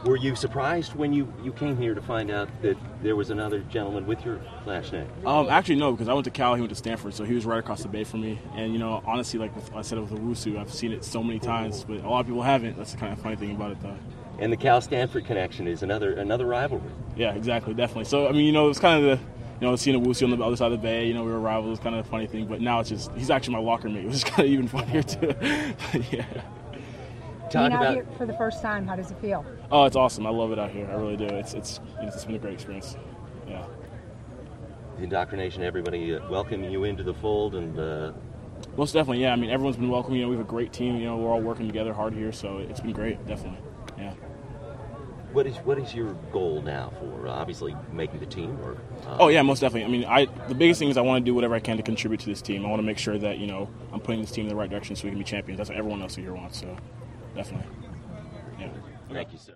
Were you surprised when you came here to find out that there was another gentleman with your last name? Actually, no, because I went to Cal, he went to Stanford, so he was right across the bay from me. And, honestly, like I said with Owusu, I've seen it so many times, but a lot of people haven't. That's the kind of funny thing about it, though. And the Cal-Stanford connection is another rivalry. Yeah, exactly, definitely. So, it's kind of seeing Owusu on the other side of the bay, we were rivals, was kind of a funny thing. But now it's just, he's actually my locker mate, which is kind of even funnier, too. Yeah. Being out here for the first time, how does it feel? Oh, it's awesome. I love it out here. I really do. It's been a great experience. Yeah. The indoctrination, everybody welcoming you into the fold, and most definitely, yeah. Everyone's been welcoming. We have a great team. We're all working together hard here, so it's been great, definitely. Yeah. What is your goal now for obviously making the team? Or Oh yeah, most definitely. The biggest thing is I want to do whatever I can to contribute to this team. I want to make sure that I'm putting this team in the right direction so we can be champions. That's what everyone else here wants. So definitely. Yeah. Thank you, sir.